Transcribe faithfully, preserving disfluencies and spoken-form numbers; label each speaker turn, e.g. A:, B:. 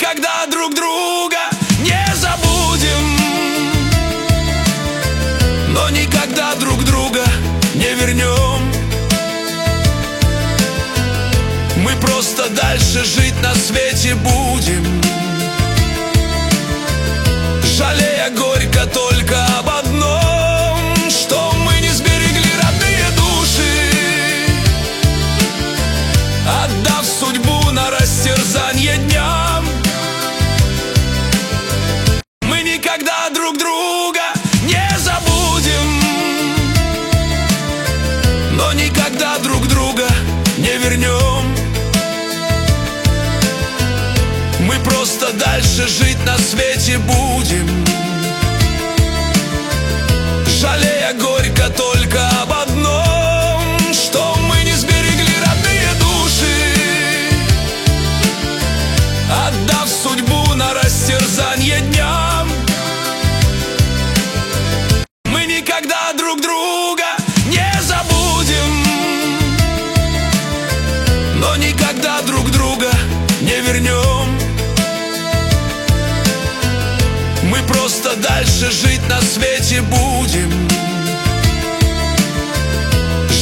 A: никогда друг друга не забудем, но никогда друг друга не вернем. Мы просто дальше жить на свете будем, жалея горько только об одном, что мы не сберегли родные души, отдав судьбу на растерзанье дням. Мы никогда друг друга не забудем, но никогда друг друга не вернем. Мы просто дальше жить на свете будем, жалея горько только об одном, что мы не сберегли родные души, отдав судьбу на растерзанье дням. Мы никогда друг друга не забудем, но никогда друг друга не вернем. Мы просто дальше жить на свете будем,